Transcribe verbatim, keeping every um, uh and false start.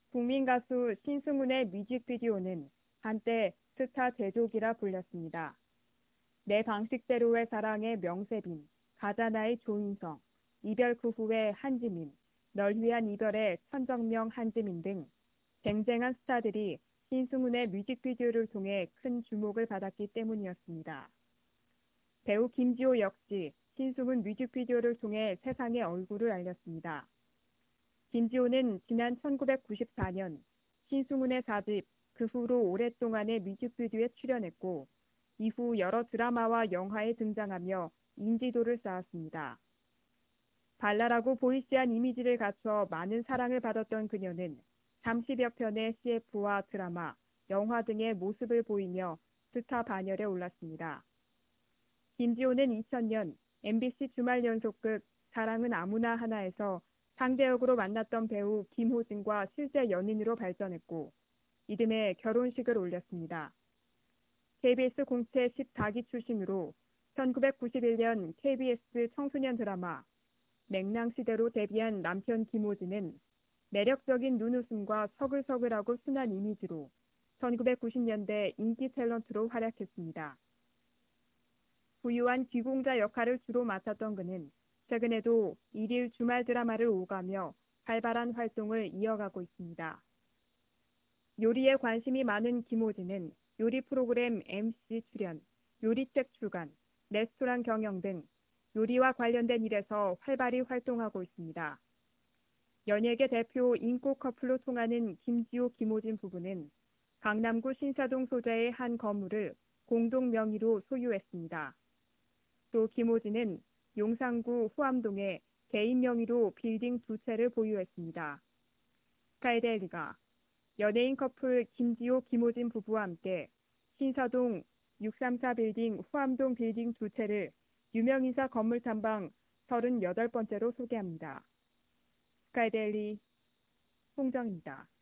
국민 가수 신승훈의 뮤직비디오는 한때 스타 제조기라 불렸습니다. 내 방식대로의 사랑의 명세빈, 가자나의 조인성, 이별 그 후의 한지민, 널 위한 이별의 천정명 한지민 등 쟁쟁한 스타들이 신승훈의 뮤직비디오를 통해 큰 주목을 받았기 때문이었습니다. 배우 김지호 역시 신승훈 뮤직비디오를 통해 세상의 얼굴을 알렸습니다. 김지호는 지난 천구백구십사 년 신승훈의 사집 그 후로 오랫동안의 뮤직비디오에 출연했고 이후 여러 드라마와 영화에 등장하며 인지도를 쌓았습니다. 발랄하고 보이시한 이미지를 갖춰 많은 사랑을 받았던 그녀는 삼십여 편의 씨에프와 드라마, 영화 등의 모습을 보이며 스타 반열에 올랐습니다. 김지호는 이천 년 엠비씨 주말 연속극 사랑은 아무나 하나에서 상대 역으로 만났던 배우 김호진과 실제 연인으로 발전했고 이듬해 결혼식을 올렸습니다. 케이비에스 공채 십사 기 출신으로 천구백구십일 년 케이비에스 청소년 드라마 맹랑시대로 데뷔한 남편 김호진은 매력적인 눈웃음과 서글서글하고 순한 이미지로 천구백구십 년대 인기 탤런트로 활약했습니다. 부유한 귀공자 역할을 주로 맡았던 그는 최근에도 일일 주말 드라마를 오가며 활발한 활동을 이어가고 있습니다. 요리에 관심이 많은 김호진은 요리 프로그램 엠씨 출연, 요리책 출간, 레스토랑 경영 등 요리와 관련된 일에서 활발히 활동하고 있습니다. 연예계 대표 인고 커플로 통하는 김지호 김호진 부부는 강남구 신사동 소재의 한 건물을 공동 명의로 소유했습니다. 또 김호진은 용산구 후암동에 개인 명의로 빌딩 두 채를 보유했습니다. 스카이데일리가 연예인 커플 김지호 김호진 부부와 함께 신사동 육삼사 빌딩 후암동 빌딩 두 채를 유명인사 건물 탐방 서른여덟 번째로 소개합니다. 스카이데일리 홍정입니다.